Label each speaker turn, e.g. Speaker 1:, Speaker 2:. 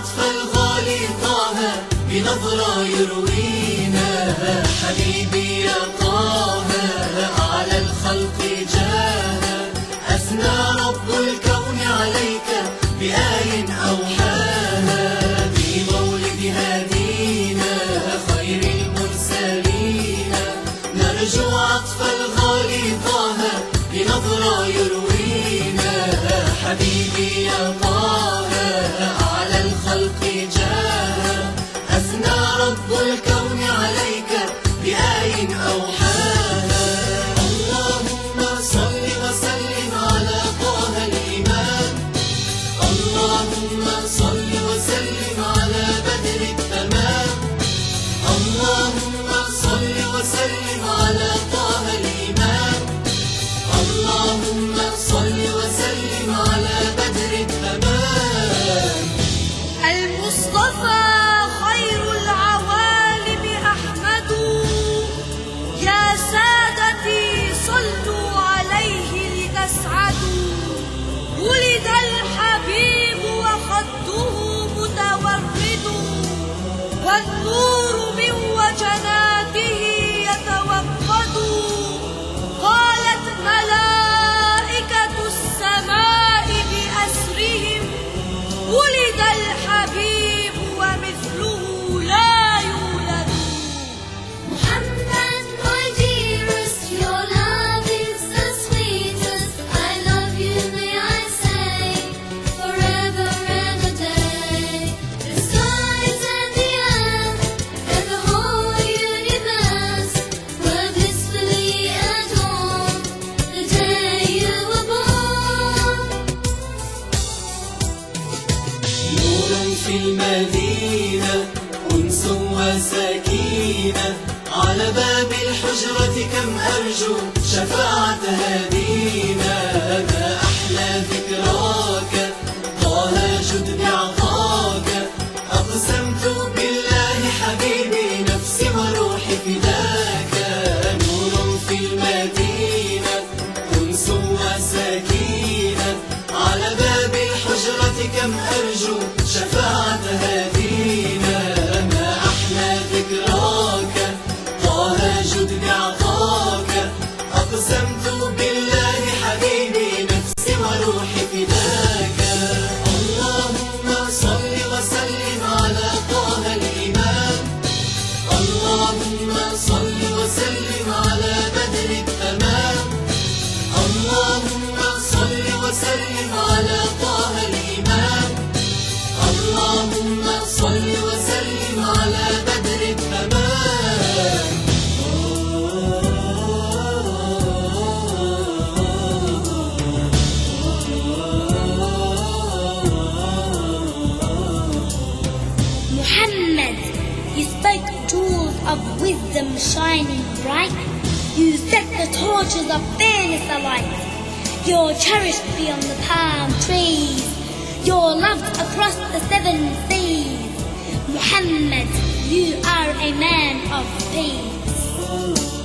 Speaker 1: عطف الغالي طه بنظرة يروينا. حبيبي يا طه على الخلق جاه، أثنى رب الكون عليك بآي أوحاها. بمولد هادينا خير المرسلين، نرجو عطف الغالي طه بنظرة يروينا. حبيبي يا طه على الخلق جاه، أثنى رب الكون عليك بآي أوحاها. اللهم صل وسلم على طه الإمام، اللهم صل وسلم على بدر التمام. اللهم صل وسلم على طه الإمام، اللهم صل وسلم على بدر التمام.
Speaker 2: المصطفى خير العوالم أحمد، يا سادتي صلوا عليه لتسعدوا. ولد الحبيب وخده متورد، والنور من وجناته يتوقد. قالت ملائكة السماء بأسرهم، ولد الحبيب ومثله لا يولد.
Speaker 3: Muhammad, my dearest, your love is the sweetest. I love you, may I say, forever and a day. The skies and the earth and the whole universe were blissfully adorned the day you were born.
Speaker 1: نور في المدينة أنس وسكينة، على باب الحجرة كم أرجو شفاعة هدينا. ما أحلى ذكراك طه جد بعطاك، أقسمت بالله حبيبي نفسي وروحي فداك. نور في المدينة أنس وسكينة، على باب الحجرة كم أرجو شفاعة هدينا. ما أحلى ذكراك طه جد بعطاك، أقسمت بالله حبيبي نفسي وروحي فداك. اللهم صل وسلم على طه الإمام، اللهم صل وسلم على بدر التمام. اللهم صل وسلم على طه الإمام، اللهم صل وسلم على بدر التمام.
Speaker 2: Muhammad, you spoke jewels of wisdom shining bright. You set the torches of fairness alight. You're cherished beyond the palm trees. You're loved across the 7 seas. Muhammad, you are a man of peace.